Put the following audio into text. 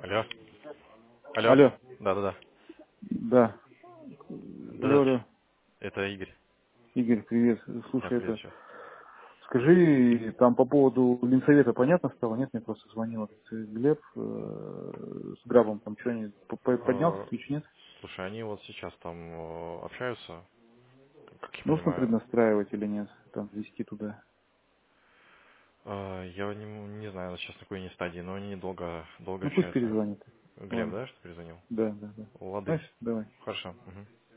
Алло. Алло. Алло, Да-да-да. да. Алло, Да-да. алло. Это Игорь. Игорь, привет. Да, Слушай, привет это, еще. скажи, там по поводу Ленсовета понятно стало? Нет, мне просто звонил этот Глеб с Грабом, там что, они поднялся свич, нет? Слушай, они вот сейчас там общаются, как я Нужно понимаю. преднастраивать или нет? Там ввести туда. Я не знаю, сейчас на какой они стадии, но они долго Ну пусть общаются. перезвонит. Глеб, Ладно. да, что перезвонил? Да, да, да. Лады. Знаешь, давай. Хорошо. Мгм.